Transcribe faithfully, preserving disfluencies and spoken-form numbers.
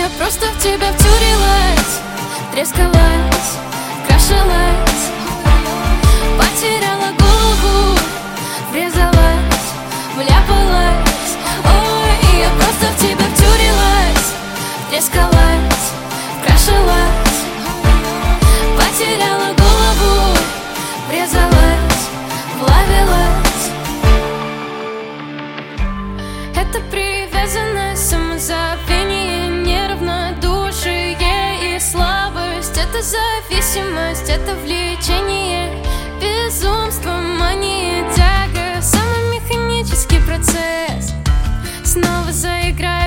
я просто в тебя втюрилась, трескалась, крашилась, потеряла голову, врезалась, вляпалась. Ой, я просто в тебя втюрилась, трескалась, крашилась, потеряла голову, врезалась, влавилась. Это привязанность, самозабвение, неравнодушие и слабость. Это зависимость, это влечение, безумство, мания, тяга, самый механический процесс. Снова заиграй.